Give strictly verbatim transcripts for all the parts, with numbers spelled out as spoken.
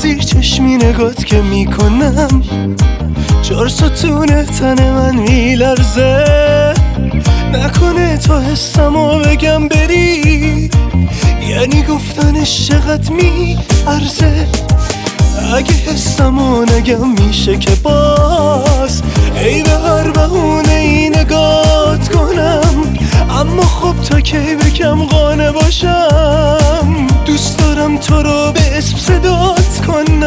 زیر چشمی نگات که میکنم چهار ستون تن من میلرزه. نکنه تا حسمو بگم بری یعنی گفتنش چقدر میارزه. اگه حسمو نگم میشه که باز ای به هر بهونه ای نگات کنم. اما خب تا کی بگم قانع باشم دوست دارم تو رو به اسم صدات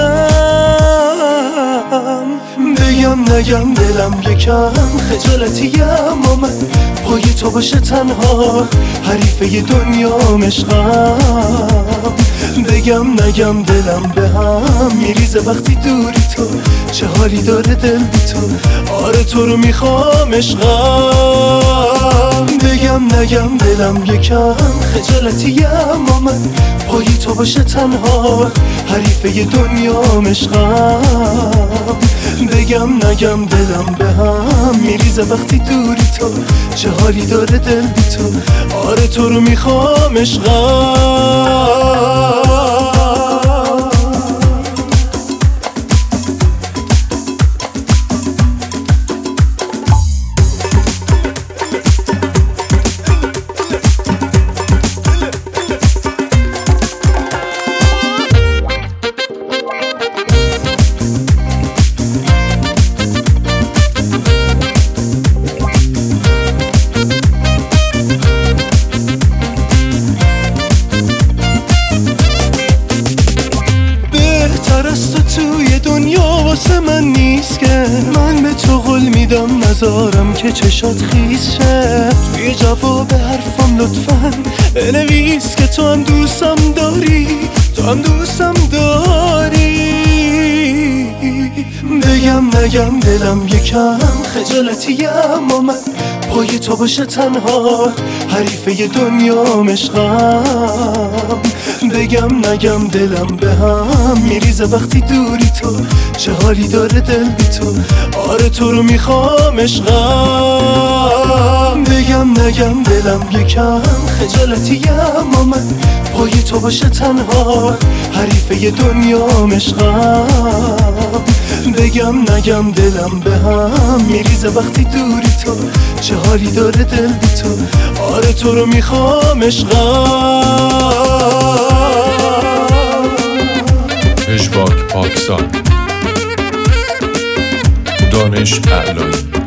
کنم. بگم نگم دلم یکم خجالتیم و من پای تو باشه تنها حریفه دنیا عشقم. بگم نگم دلم به هم میریزه وقتی دوری تو. چه حالی داره دل بی تو، آره تو رو میخوام عشقم. بگم نگم دلم یکم خجالتیم و من پای تو باشه تنها حریفه دنیا عشقم. بگم نگم دلم به هم میریزه وقتی دوری تو. چه حالی داره دل بی تو، آره تو رو میخوام عشقم. توی دنیا واسه من نیست که من به تو قول میدم نذارم که چشات خیس شه. توی جواب حرفم لطفاً بنویس که تو هم دوستم داری، تو هم دوستم داری. بگم نگم دلم یکم خجالتیم و من پای تو باشه تنها حریفه دنیا عشقم. بگم نگم دلم به هم میریزه وقتی دوری تو. چه حالی داره دل بی تو، آره تو رو میخوام عشقم. بگم نگم دلم یکم خجالتیم و من پای تو باشه تنها حریفه دنیا عشقم. بگم نگم دلم به هم میریزه وقتی دوری تو. چه حالی داره دل بی تو، آره تو رو میخوام عشقم. پژواک پاکسان، دانش اعلایی.